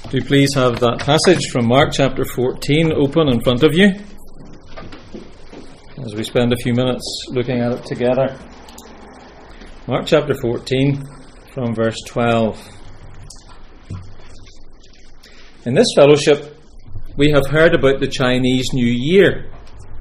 Do please have that passage from Mark chapter 14 open in front of you as we spend a few minutes looking at it together. Mark chapter 14 from verse 12. In this fellowship we have heard about the Chinese New Year.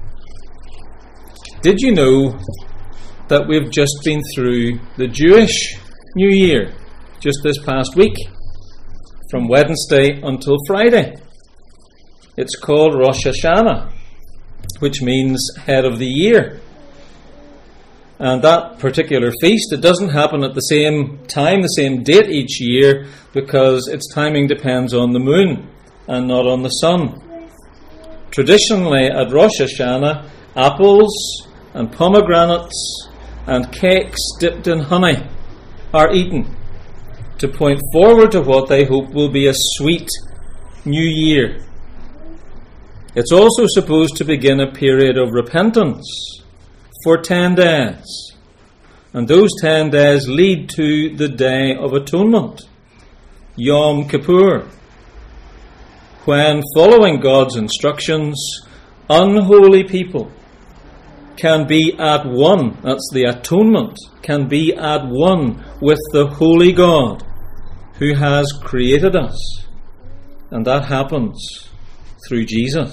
Did you know that we've just been through the Jewish New Year just this past week? From Wednesday until Friday. It's called Rosh Hashanah, which means head of the year. And that particular feast, it doesn't happen at the same time, the same date each year, because its timing depends on the moon and not on the sun. Traditionally at Rosh Hashanah, apples and pomegranates and cakes dipped in honey are eaten to point forward to what they hope will be a sweet new year. It's also supposed to begin a period of repentance for 10 days. And those 10 days lead to the Day of Atonement, Yom Kippur, when, following God's instructions, unholy people can be at one, that's the atonement, can be at one with the holy God who has created us. And that happens through Jesus.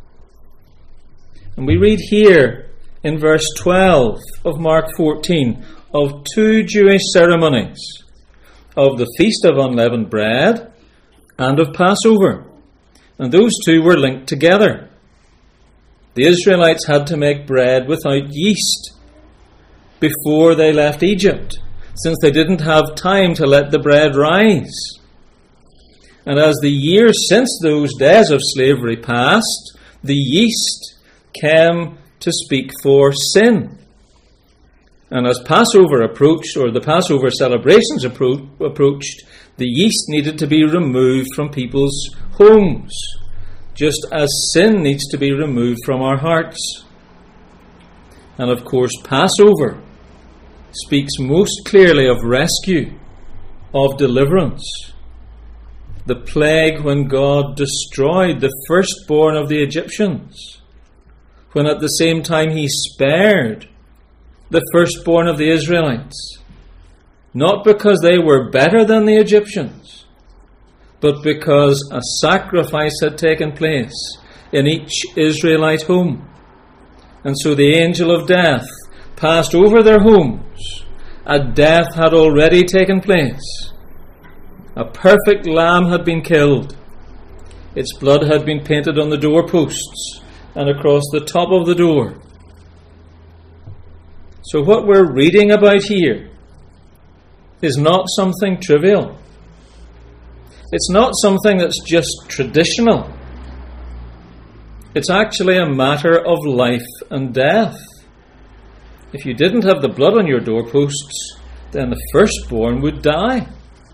And we read here in verse 12 of Mark 14 of two Jewish ceremonies, of the Feast of Unleavened Bread and of Passover. And those two were linked together. The Israelites had to make bread without yeast before they left Egypt, since they didn't have time to let the bread rise. And as the years since those days of slavery passed, the yeast came to speak for sin. And as Passover approached, or the Passover celebrations approached, the yeast needed to be removed from people's homes, just as sin needs to be removed from our hearts. And of course, Passover speaks most clearly of rescue, of deliverance. The plague when God destroyed the firstborn of the Egyptians, when at the same time he spared the firstborn of the Israelites, not because they were better than the Egyptians, but because a sacrifice had taken place in each Israelite home. And so the angel of death passed over their homes. A death had already taken place. A perfect lamb had been killed. Its blood had been painted on the doorposts and across the top of the door. So what we're reading about here is not something trivial. It's not something that's just traditional. It's actually a matter of life and death. If you didn't have the blood on your doorposts, then the firstborn would die.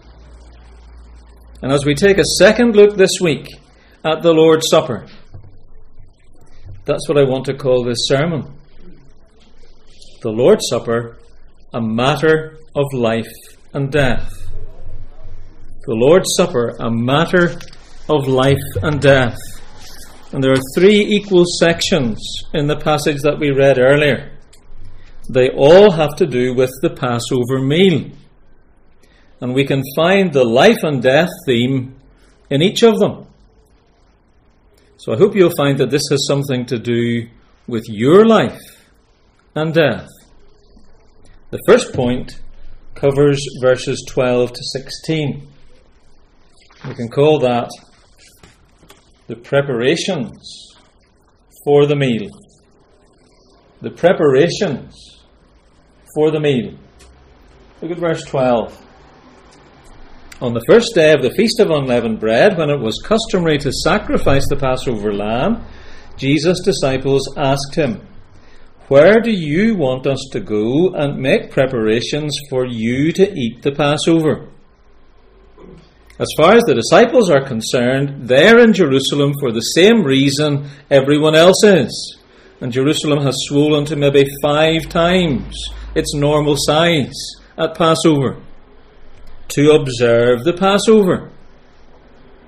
And as we take a second look this week at the Lord's Supper, that's what I want to call this sermon. The Lord's Supper, a matter of life and death. The Lord's Supper, a matter of life and death. And there are three equal sections in the passage that we read earlier. They all have to do with the Passover meal. And we can find the life and death theme in each of them. So I hope you'll find that this has something to do with your life and death. The first point covers verses 12 to 16. We can call that the preparations for the meal. The preparations for the meal. Look at verse 12. On the first day of the Feast of Unleavened Bread, when it was customary to sacrifice the Passover lamb, Jesus' disciples asked him, "Where do you want us to go and make preparations for you to eat the Passover?" As far as the disciples are concerned, they're in Jerusalem for the same reason everyone else is. And Jerusalem has swollen to maybe 5 times its normal size at Passover, to observe the Passover.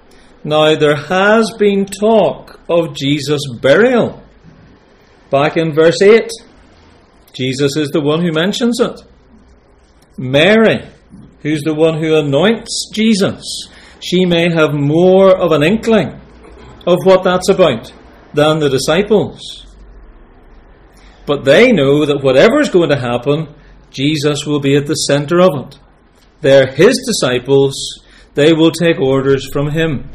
Now, there has been talk of Jesus' burial. Back in verse 8, Jesus is the one who mentions it. Mary, who's the one who anoints Jesus, she may have more of an inkling of what that's about than the disciples. But they know that whatever is going to happen, Jesus will be at the center of it. They're his disciples. They will take orders from him.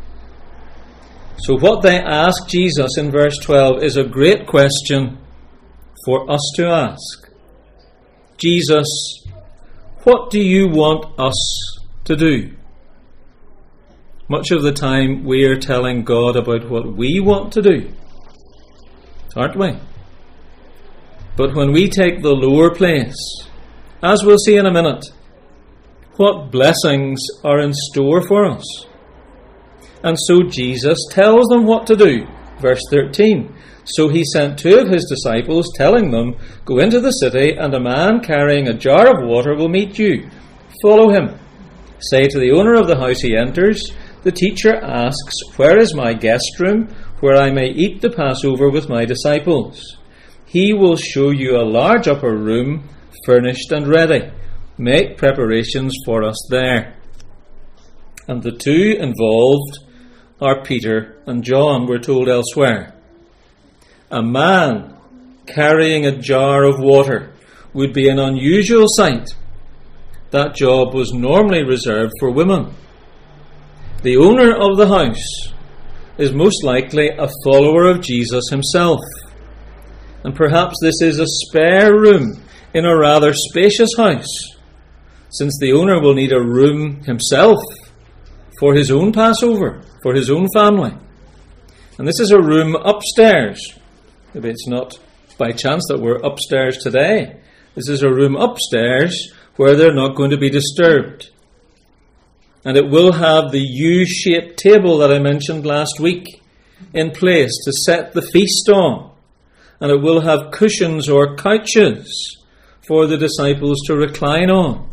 So what they ask Jesus in verse 12 is a great question for us to ask. Jesus, what do you want us to do? Much of the time we are telling God about what we want to do, aren't we? But when we take the lower place, as we'll see in a minute, what blessings are in store for us? And so Jesus tells them what to do. Verse 13. So he sent 2 of his disciples, telling them, go into the city, and a man carrying a jar of water will meet you. Follow him. Say to the owner of the house he enters, the teacher asks, where is my guest room, where I may eat the Passover with my disciples? He will show you a large upper room, furnished and ready. Make preparations for us there. And the 2 involved are Peter and John, we're told elsewhere. A man carrying a jar of water would be an unusual sight. That job was normally reserved for women. The owner of the house is most likely a follower of Jesus himself. And perhaps this is a spare room in a rather spacious house, since the owner will need a room himself for his own Passover, for his own family. And this is a room upstairs. Maybe it's not by chance that we're upstairs today. This is a room upstairs where they're not going to be disturbed. And it will have the U-shaped table that I mentioned last week in place to set the feast on. And it will have cushions or couches for the disciples to recline on.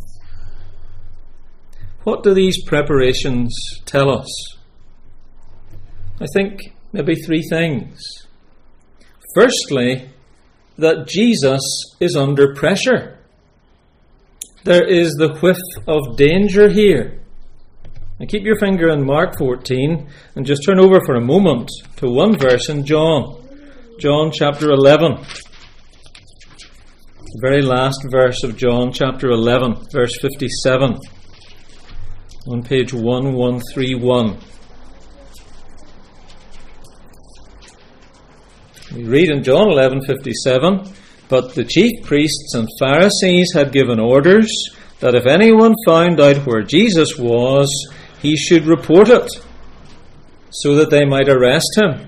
What do these preparations tell us? I think maybe 3 things. Firstly, that Jesus is under pressure. There is the whiff of danger here. Now keep your finger in Mark 14 and just turn over for a moment to one verse in John. John chapter 11. The very last verse of John chapter 11, verse 57. On page 1131. We read in John 11:57, but the chief priests and Pharisees had given orders that if anyone found out where Jesus was, he should report it, so that they might arrest him.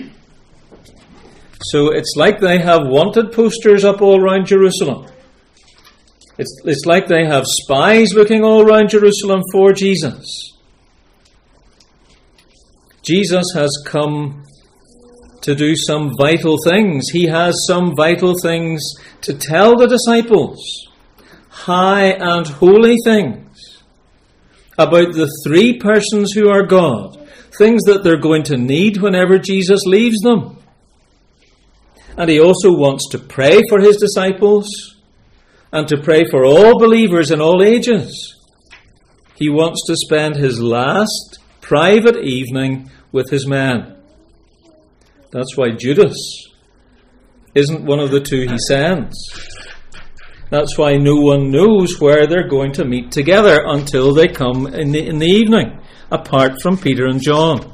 So it's like they have wanted posters up all around Jerusalem. It's like they have spies looking all around Jerusalem for Jesus. Jesus has come to do some vital things. He has some vital things to tell the disciples. High and holy things about the 3 persons who are God. Things that they're going to need whenever Jesus leaves them. And he also wants to pray for his disciples and to pray for all believers in all ages. He wants to spend his last private evening with his men. That's why Judas isn't one of the 2 he sends. That's why no one knows where they're going to meet together until they come in the evening, apart from Peter and John.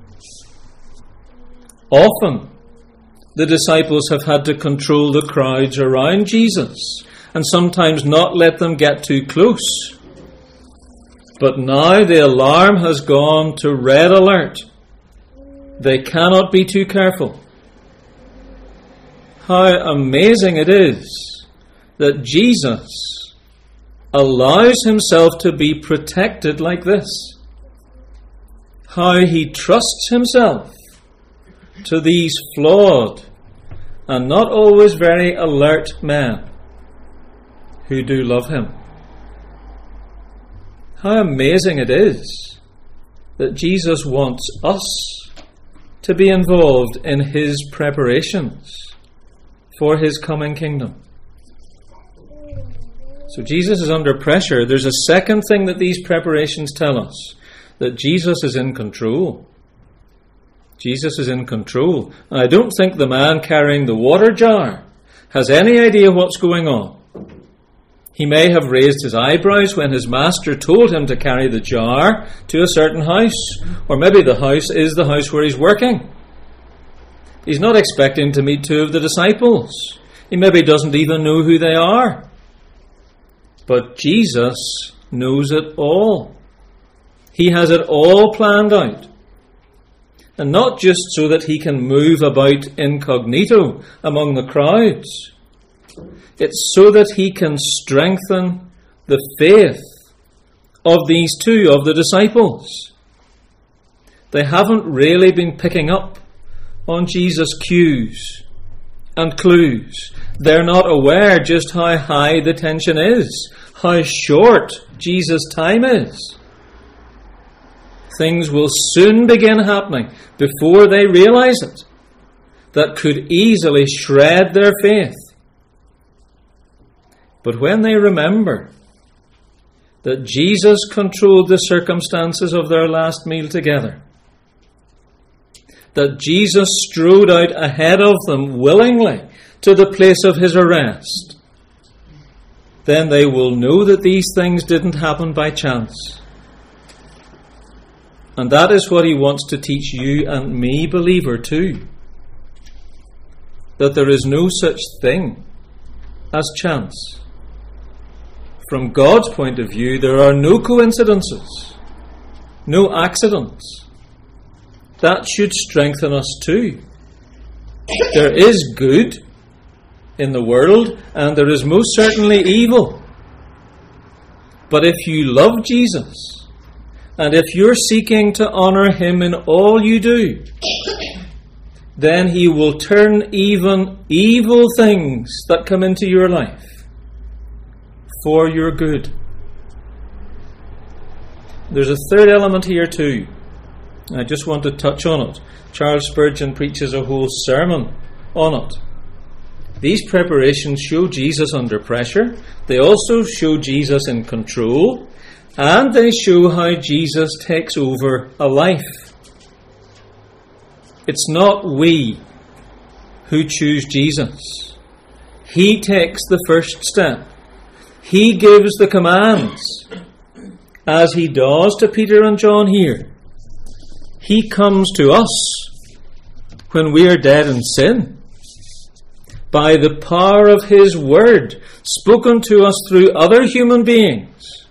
Often, the disciples have had to control the crowds around Jesus and sometimes not let them get too close. But now the alarm has gone to red alert. They cannot be too careful. How amazing it is that Jesus allows himself to be protected like this. How he trusts himself to these flawed and not always very alert men who do love him. How amazing it is that Jesus wants us to be involved in his preparations for his coming kingdom. So Jesus is under pressure. There's a second thing that these preparations tell us, that Jesus is in control. Jesus is in control. And I don't think the man carrying the water jar has any idea what's going on. He may have raised his eyebrows when his master told him to carry the jar to a certain house, or maybe the house is the house where he's working. He's not expecting to meet two of the disciples. He maybe doesn't even know who they are. But Jesus knows it all. He has it all planned out. And not just so that he can move about incognito among the crowds. It's so that he can strengthen the faith of these two, of the disciples. They haven't really been picking up on Jesus' cues and clues. They're not aware just how high the tension is, how short Jesus' time is. Things will soon begin happening before they realize it, that could easily shred their faith. But when they remember that Jesus controlled the circumstances of their last meal together, that Jesus strode out ahead of them willingly to the place of his arrest, then they will know that these things didn't happen by chance. And that is what he wants to teach you and me, believer, too. That there is no such thing as chance. From God's point of view, there are no coincidences, no accidents. That should strengthen us too. There is good in the world, and there is most certainly evil. But if you love Jesus, and if you're seeking to honour him in all you do, then he will turn even evil things that come into your life for your good. There's a third element here too. I just want to touch on it. Charles Spurgeon preaches a whole sermon on it. These preparations show Jesus under pressure. They also show Jesus in control. And they show how Jesus takes over a life. It's not we who choose Jesus. He takes the first step. He gives the commands, as he does to Peter and John here. He comes to us when we are dead in sin, by the power of his word, spoken to us through other human beings.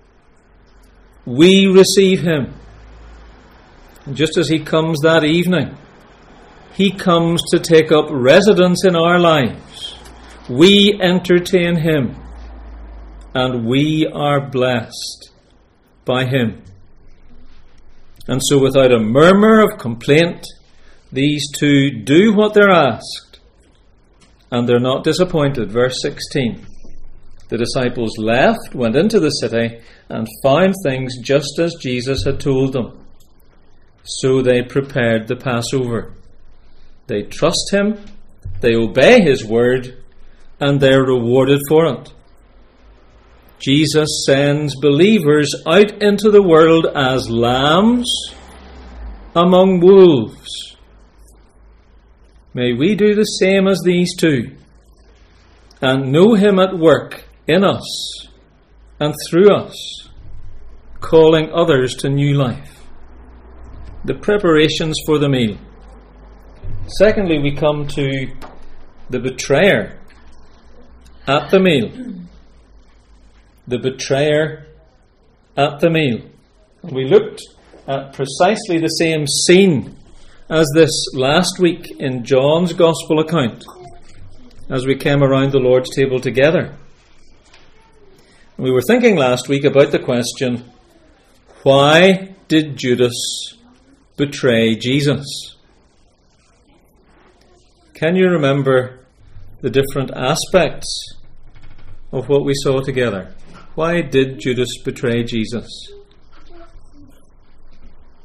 We receive him. And just as he comes that evening, he comes to take up residence in our lives. We entertain him. And we are blessed by him. And so without a murmur of complaint, these two do what they're asked. And they're not disappointed. Verse 16. The disciples left, went into the city, and found things just as Jesus had told them. So they prepared the Passover. They trust him, they obey his word, and they're rewarded for it. Jesus sends believers out into the world as lambs among wolves. May we do the same as these two, and know him at work in us and through us, calling others to new life. The preparations for the meal. Secondly, we come to the betrayer at the meal. The betrayer at the meal. And we looked at precisely the same scene as this last week in John's Gospel account, as we came around the Lord's table together. And we were thinking last week about the question, why did Judas betray Jesus? Can you remember the different aspects of what we saw together? Why did Judas betray Jesus?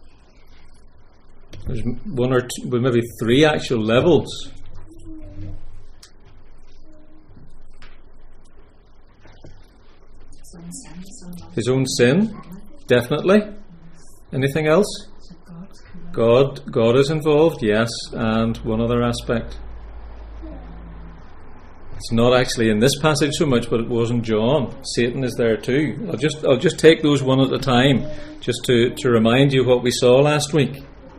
There's one or two, well, maybe three actual levels. His own sin, definitely. Anything else? God is involved, yes, and one other aspect. It's not actually in this passage so much, but it was in John. Satan is there too. I'll just take those one at a time, just to remind you what we saw last week.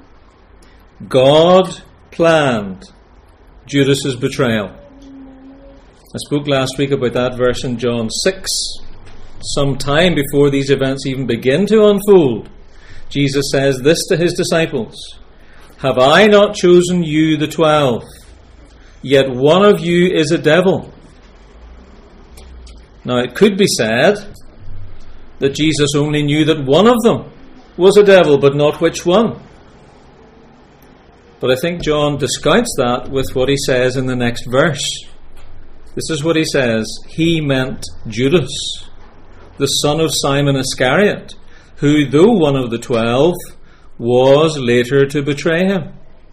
God planned Judas's betrayal. I spoke last week about that verse in John 6. Some time before these events even begin to unfold, Jesus says this to his disciples: "Have I not chosen you, the 12? Yet one of you is a devil." Now it could be said that Jesus only knew that one of them was a devil, but not which one. But I think John discounts that with what he says in the next verse. This is what he says: "He meant Judas, the son of Simon Iscariot, who, though one of the 12, was later to betray him."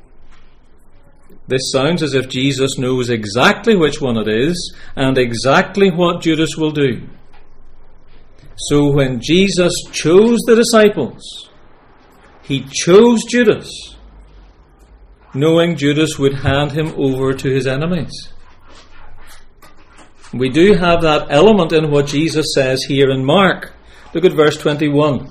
This sounds as if Jesus knows exactly which one it is and exactly what Judas will do. So when Jesus chose the disciples, he chose Judas, knowing Judas would hand him over to his enemies. We do have that element in what Jesus says here in Mark. Look at verse 21.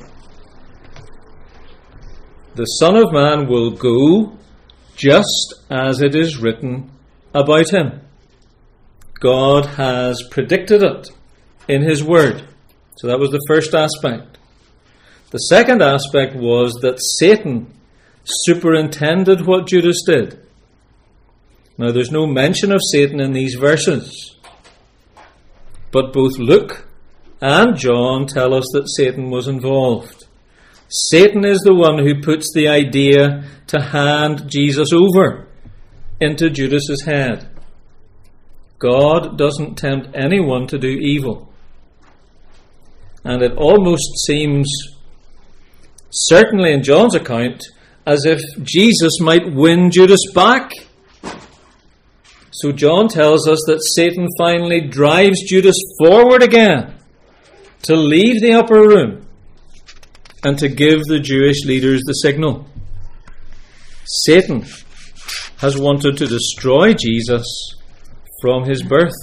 "The Son of Man will go just as it is written about him." God has predicted it in his word. So that was the first aspect. The second aspect was that Satan superintended what Judas did. Now there's no mention of Satan in these verses, but both Luke and John tell us that Satan was involved. Satan is the one who puts the idea to hand Jesus over into Judas's head. God doesn't tempt anyone to do evil. And it almost seems, certainly in John's account, as if Jesus might win Judas back. So John tells us that Satan finally drives Judas forward again to leave the upper room and to give the Jewish leaders the signal. Satan has wanted to destroy Jesus from his birth.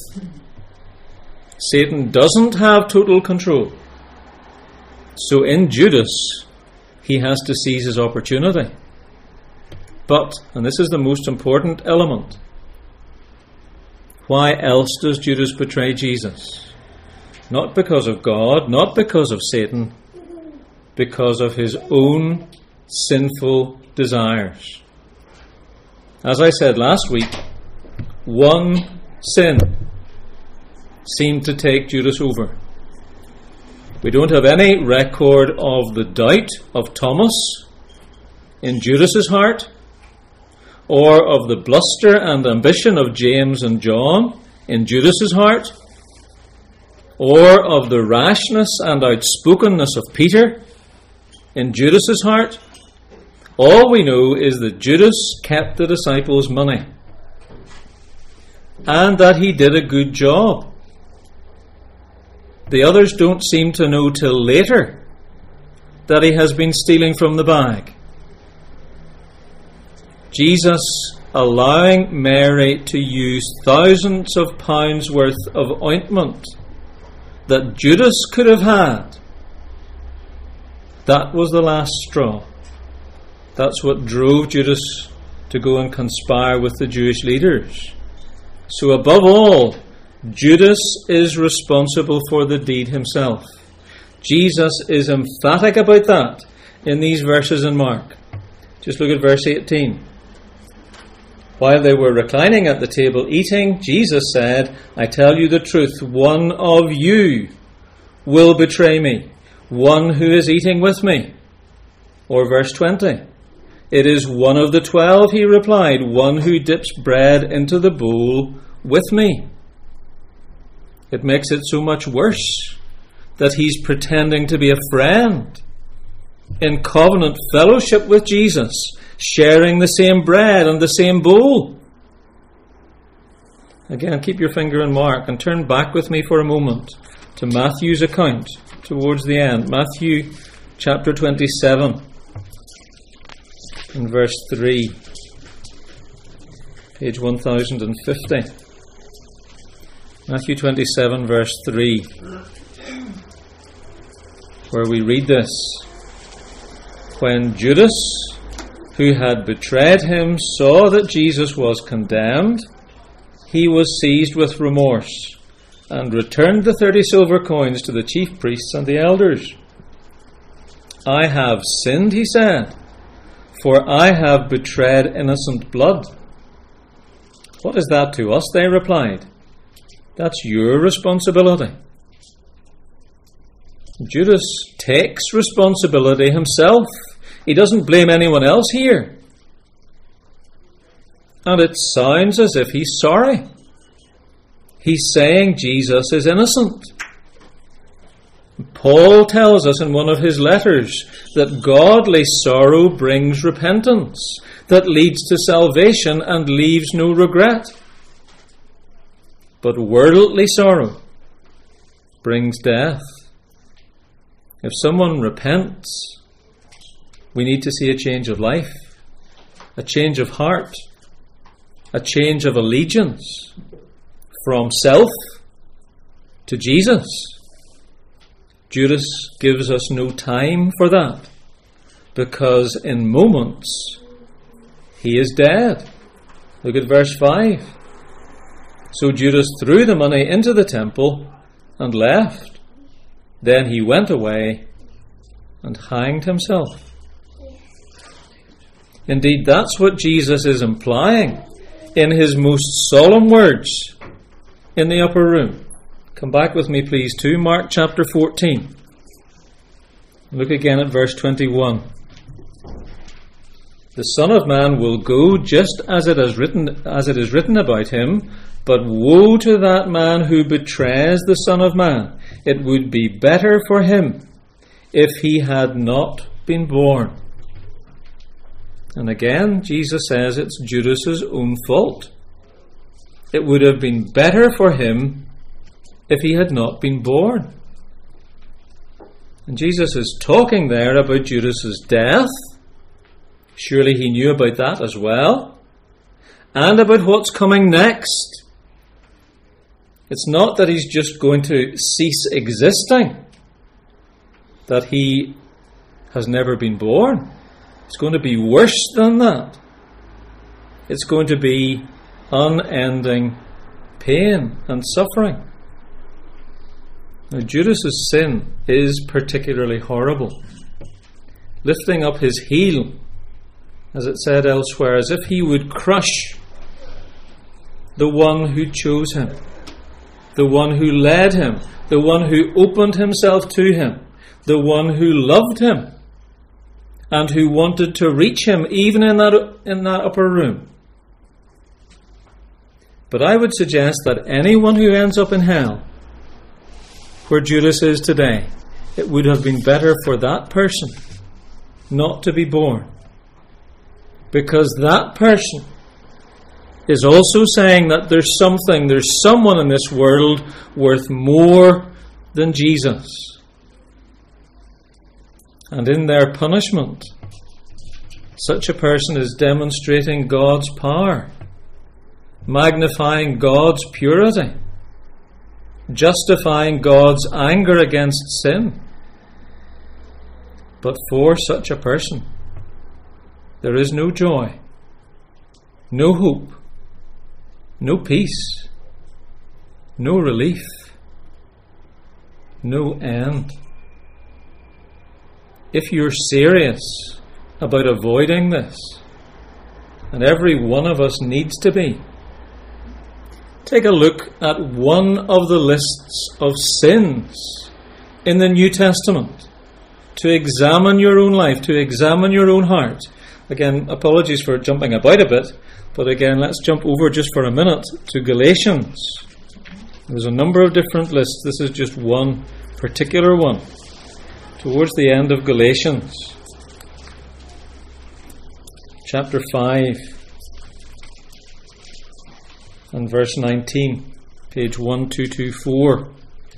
Satan doesn't have total control. So in Judas, he has to seize his opportunity. But, and this is the most important element, why else does Judas betray Jesus? Not because of God, not because of Satan, because of his own sinful desires. As I said last week, one sin seemed to take Judas over. We don't have any record of the doubt of Thomas in Judas's heart, or of the bluster and ambition of James and John in Judas's heart, or of the rashness and outspokenness of Peter in Judas's heart. All we know is that Judas kept the disciples' money, and that he did a good job. The others don't seem to know till later that he has been stealing from the bag. Jesus allowing Mary to use thousands of pounds worth of ointment that Judas could have had, that was the last straw. That's what drove Judas to go and conspire with the Jewish leaders. So above all, Judas is responsible for the deed himself. Jesus is emphatic about that in these verses in Mark. Just look at verse 18. While they were reclining at the table eating, Jesus said, "I tell you the truth, one of you will betray me, one who is eating with me." Or verse 20. "It is one of the 12, he replied, one who dips bread into the bowl with me." It makes it so much worse that he's pretending to be a friend in covenant fellowship with Jesus, sharing the same bread and the same bowl. Again, keep your finger on Mark and turn back with me for a moment to Matthew's account towards the end. Matthew chapter 27 and verse 3. Page 1050. Matthew 27 verse 3, where we read this. When Judas, who had betrayed him, saw that Jesus was condemned, he was seized with remorse and returned the 30 silver coins to the chief priests and the elders. I have sinned, he said, for I have betrayed innocent blood. What is that to us? They replied. That's your responsibility. Judas takes responsibility himself. He doesn't blame anyone else here. And it sounds as if he's sorry. He's saying Jesus is innocent. Paul tells us in one of his letters that godly sorrow brings repentance, that leads to salvation and leaves no regret. But worldly sorrow brings death. If someone repents, we need to see a change of life, a change of heart, a change of allegiance from self to Jesus. Judas gives us no time for that, because in moments he is dead. Look at verse 5. So Judas threw the money into the temple and left. Then he went away and hanged himself. Indeed, that's what Jesus is implying in his most solemn words in the upper room. Come back with me, please, to Mark chapter 14. Look again at verse 21. The Son of Man will go just as it is written about him, but woe to that man who betrays the Son of Man. It would be better for him if he had not been born. And again, Jesus says it's Judas's own fault. It would have been better for him if he had not been born. And Jesus is talking there about Judas's death. Surely he knew about that as well. And about what's coming next. It's not that he's just going to cease existing, that he has never been born. It's going to be worse than that. It's going to be unending pain and suffering. Now, Judas's sin is particularly horrible. Lifting up his heel, as it said elsewhere, as if he would crush the one who chose him, the one who led him, the one who opened himself to him, the one who loved him, and who wanted to reach him even in that upper room. But I would suggest that anyone who ends up in hell, where Judas is today, it would have been better for that person not to be born. Because that person is also saying that there's someone in this world worth more than Jesus. And in their punishment, such a person is demonstrating God's power, magnifying God's purity, justifying God's anger against sin. But for such a person, there is no joy, no hope, no peace, no relief, no end. If you're serious about avoiding this, and every one of us needs to be, take a look at one of the lists of sins in the New Testament to examine your own life, to examine your own heart. Again, apologies for jumping about a bit, but again, let's jump over just for a minute to Galatians. There's a number of different lists. This is just one particular one. Towards the end of Galatians, chapter 5 and verse 19, page 1224.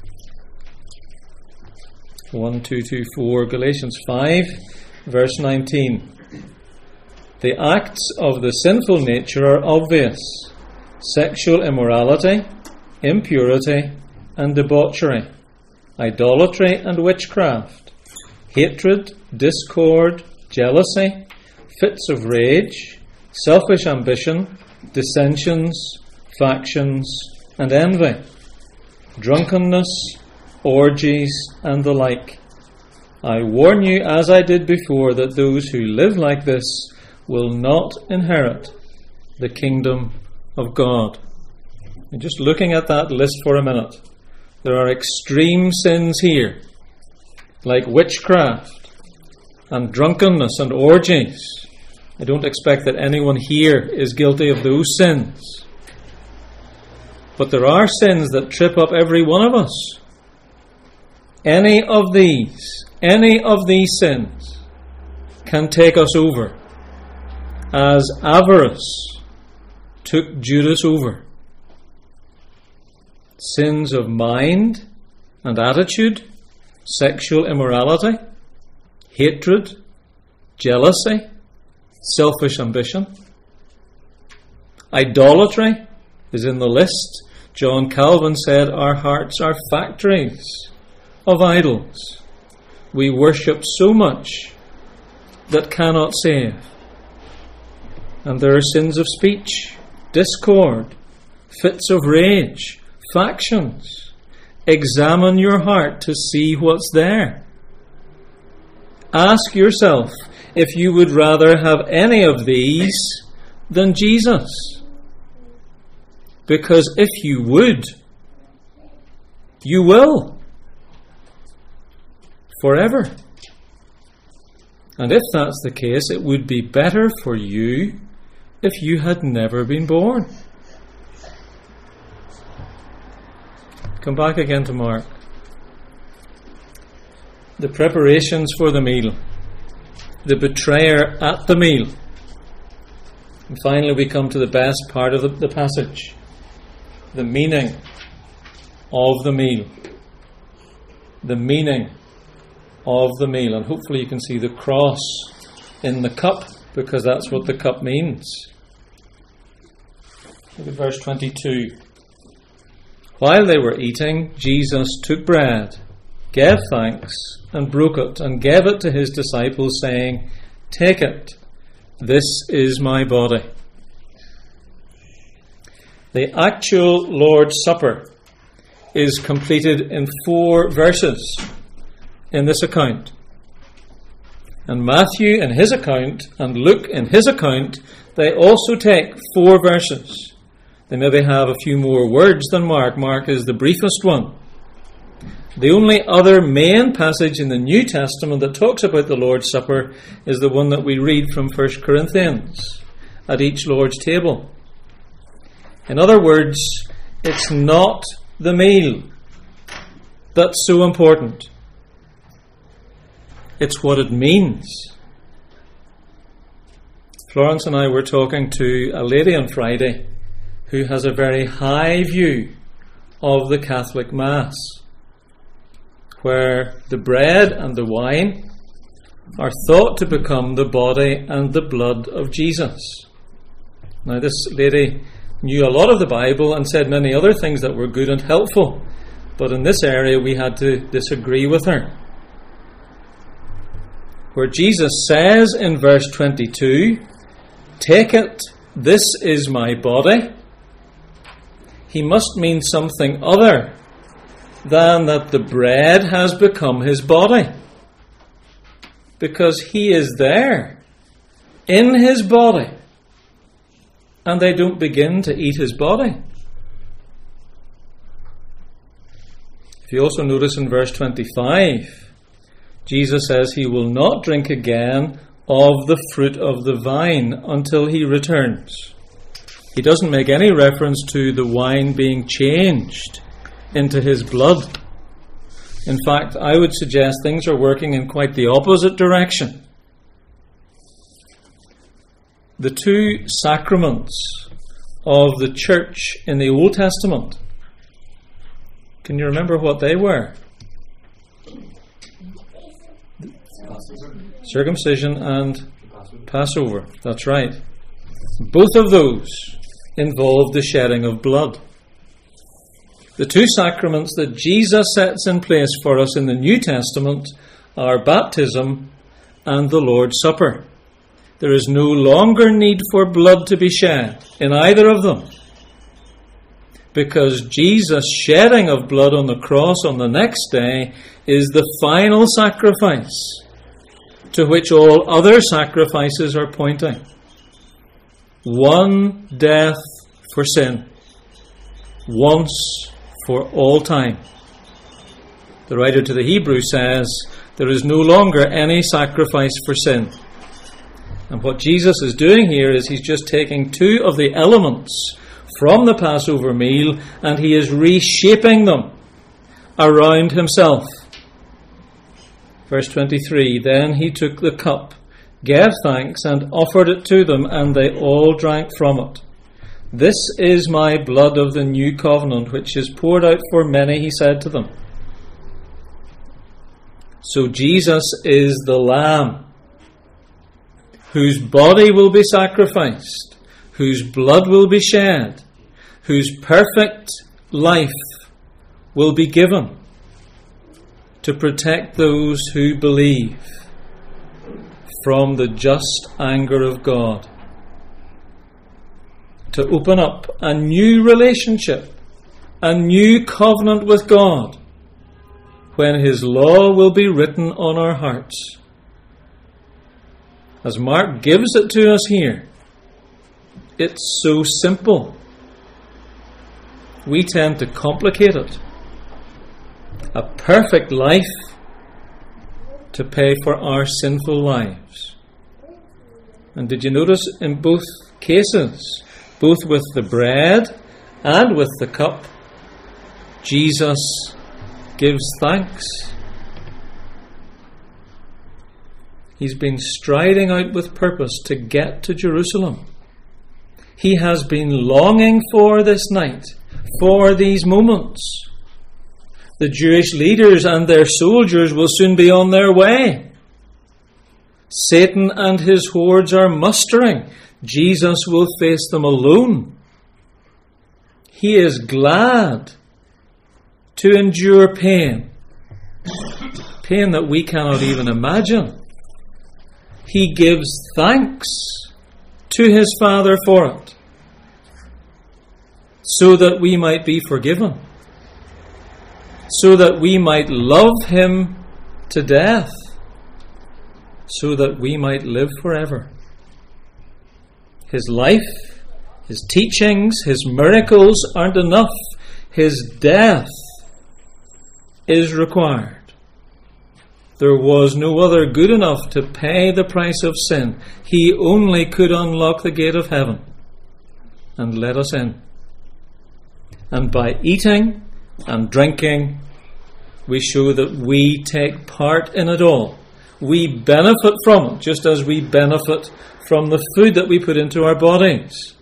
1224, Galatians 5, verse 19. The acts of the sinful nature are obvious: sexual immorality, impurity and debauchery, idolatry and witchcraft, hatred, discord, jealousy, fits of rage, selfish ambition, dissensions, factions and envy, drunkenness, orgies and the like. I warn you, as I did before, that those who live like this will not inherit the kingdom of God. And just looking at that list for a minute, there are extreme sins here, like witchcraft and drunkenness and orgies. I don't expect that anyone here is guilty of those sins. But there are sins that trip up every one of us. Any of these sins can take us over, as avarice took Judas over. Sins of mind and attitude, sexual immorality, hatred, jealousy, selfish ambition. Idolatry is in the list. John Calvin said our hearts are factories of idols. We worship so much that cannot save. And there are sins of speech, discord, fits of rage, factions. Examine your heart to see what's there. Ask yourself if you would rather have any of these than Jesus. Because if you would, you will. Forever. And if that's the case, it would be better for you if you had never been born. Come back again to Mark. The preparations for the meal. The betrayer at the meal. And finally we come to the best part of the passage. The meaning of the meal. The meaning of the meal. And hopefully you can see the cross in the cup, because that's what the cup means. Look at verse 22. While they were eating, Jesus took bread, gave thanks, and broke it, and gave it to his disciples, saying, "Take it, this is my body." The actual Lord's Supper is completed in 4 verses in this account. And Matthew in his account and Luke in his account, they also take 4 verses. They maybe have a few more words than Mark. Mark is the briefest one. The only other main passage in the New Testament that talks about the Lord's Supper is the one that we read from 1 Corinthians at each Lord's table. In other words, it's not the meal that's so important. It's what it means. Florence and I were talking to a lady on Friday who has a very high view of the Catholic Mass, where the bread and the wine are thought to become the body and the blood of Jesus. Now, this lady knew a lot of the Bible and said many other things that were good and helpful, but in this area we had to disagree with her. Where Jesus says in verse 22, "Take it, this is my body," he must mean something other than that the bread has become his body. Because he is there, in his body, and they don't begin to eat his body. If you also notice in verse 25, Jesus says he will not drink again of the fruit of the vine until he returns. He doesn't make any reference to the wine being changed into his blood. In fact, I would suggest things are working in quite the opposite direction. the two sacraments of the church in the Old Testament. Can you remember what they were? Circumcision and Passover. That's right. Both of those involved the shedding of blood. The two sacraments that Jesus sets in place for us in the New Testament are baptism and the Lord's Supper. There is no longer need for blood to be shed in either of them, because Jesus' shedding of blood on the cross on the next day is the final sacrifice to which all other sacrifices are pointing. One death for sin, once for all time. The writer to the Hebrews says, there is no longer any sacrifice for sin. And what Jesus is doing here is he's just taking two of the elements from the Passover meal and he is reshaping them around himself. Verse 23, then he took the cup, gave thanks, and offered it to them, and they all drank from it. This is my blood of the new covenant, which is poured out for many, he said to them. So Jesus is the Lamb, whose body will be sacrificed, whose blood will be shed, whose perfect life will be given to protect those who believe from the just anger of God, to open up a new relationship, a new covenant with God, when his law will be written on our hearts. As Mark gives it to us here, it's so simple. We tend to complicate it. A perfect life to pay for our sinful lives. And did you notice in both cases, both with the bread and with the cup, Jesus gives thanks. He's been striding out with purpose to get to Jerusalem. He has been longing for this night, for these moments. The Jewish leaders and their soldiers will soon be on their way. Satan and his hordes are mustering. Jesus will face them alone. He is glad to endure pain, pain that we cannot even imagine. He gives thanks to his Father for it, so that we might be forgiven, so that we might love him to death, so that we might live forever. His life, his teachings, his miracles aren't enough. His death is required. There was no other good enough to pay the price of sin. He only could unlock the gate of heaven and let us in. And by eating and drinking, we show that we take part in it all. We benefit from it, just as we benefit from the food that we put into our bodies.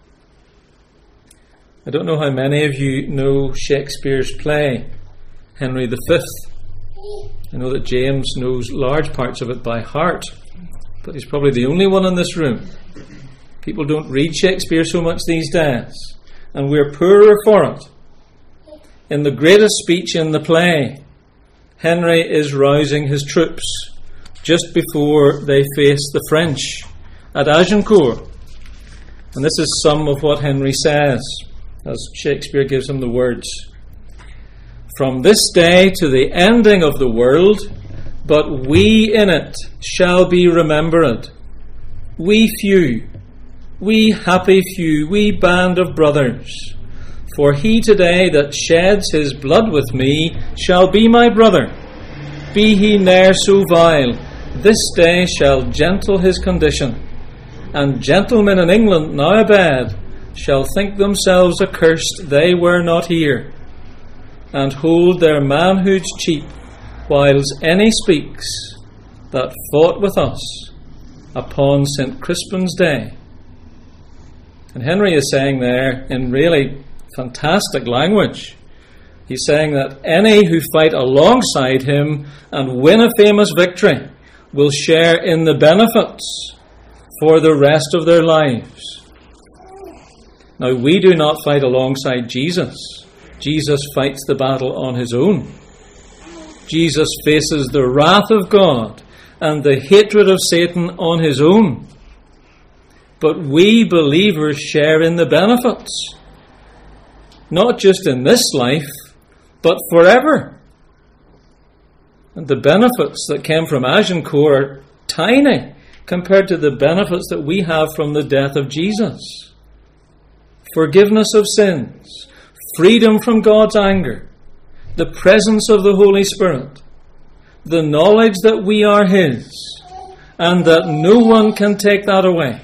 I don't know how many of you know Shakespeare's play, Henry V. I know that James knows large parts of it by heart, but he's probably the only one in this room. People don't read Shakespeare so much these days, and we're poorer for it. In the greatest speech in the play, Henry is rousing his troops just before they face the French at Agincourt. And this is some of what Henry says, as Shakespeare gives him the words. From this day to the ending of the world, but we in it shall be remembered. We few, we happy few, we band of brothers. For he today that sheds his blood with me shall be my brother. Be he ne'er so vile, this day shall gentle his condition. And gentlemen in England now abed shall think themselves accursed they were not here, and hold their manhoods cheap, whiles any speaks that fought with us upon St. Crispin's day And Henry is saying there in really fantastic language, he's saying that any who fight alongside him and win a famous victory will share in the benefits for the rest of their lives. Now, we do not fight alongside Jesus. Jesus fights the battle on his own. Jesus faces the wrath of God and the hatred of Satan on his own. But we believers share in the benefits, not just in this life, but forever. And the benefits that came from Agincourt are tiny compared to the benefits that we have from the death of Jesus. Forgiveness of sins, freedom from God's anger, the presence of the Holy Spirit, the knowledge that we are his, and that no one can take that away.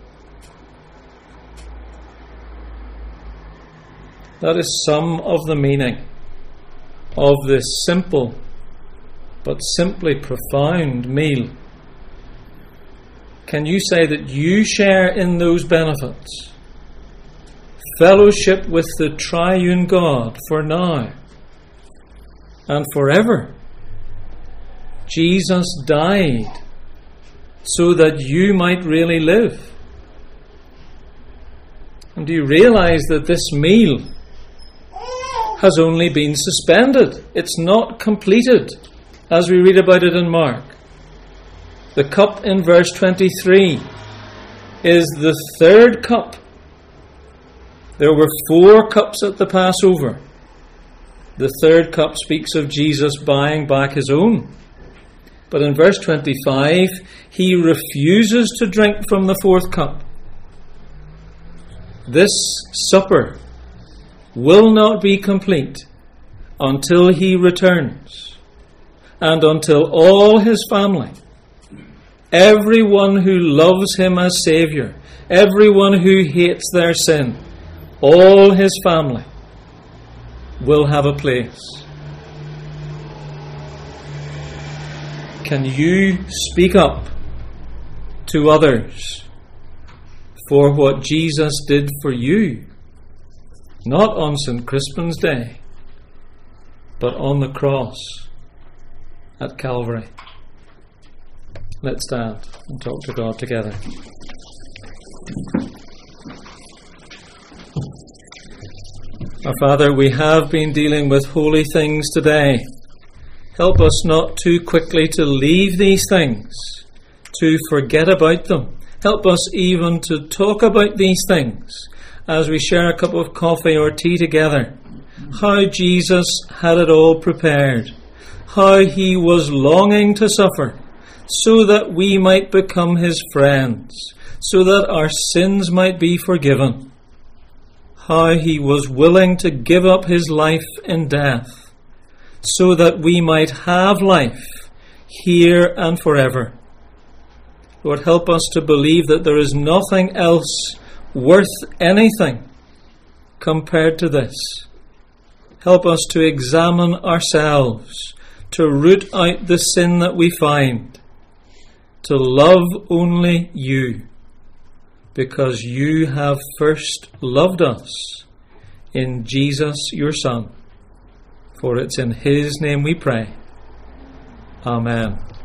That is some of the meaning of this simple but simply profound meal. Can you say that you share in those benefits? Fellowship with the triune God for now and forever. Jesus died so that you might really live. And do you realize that this meal has only been suspended? It's not completed, as we read about it in Mark. The cup in verse 23 is the third cup. There were 4 cups at the Passover. The third cup speaks of Jesus buying back his own. But in verse 25, he refuses to drink from the 4th cup. This supper will not be complete until he returns, and until all his family, everyone who loves him as Saviour, everyone who hates their sin, all his family will have a place. Can you speak up to others for what Jesus did for you? Not on St. Crispin's Day, but on the cross at Calvary. Let's stand and talk to God together. Our Father, we have been dealing with holy things today. Help us not too quickly to leave these things, to forget about them. Help us even to talk about these things as we share a cup of coffee or tea together. How Jesus had it all prepared. How he was longing to suffer so that we might become his friends, so that our sins might be forgiven. How he was willing to give up his life in death so that we might have life here and forever. Lord, help us to believe that there is nothing else worth anything compared to this. Help us to examine ourselves, to root out the sin that we find, to love only you, because you have first loved us in Jesus, your Son. For it's in his name we pray. Amen.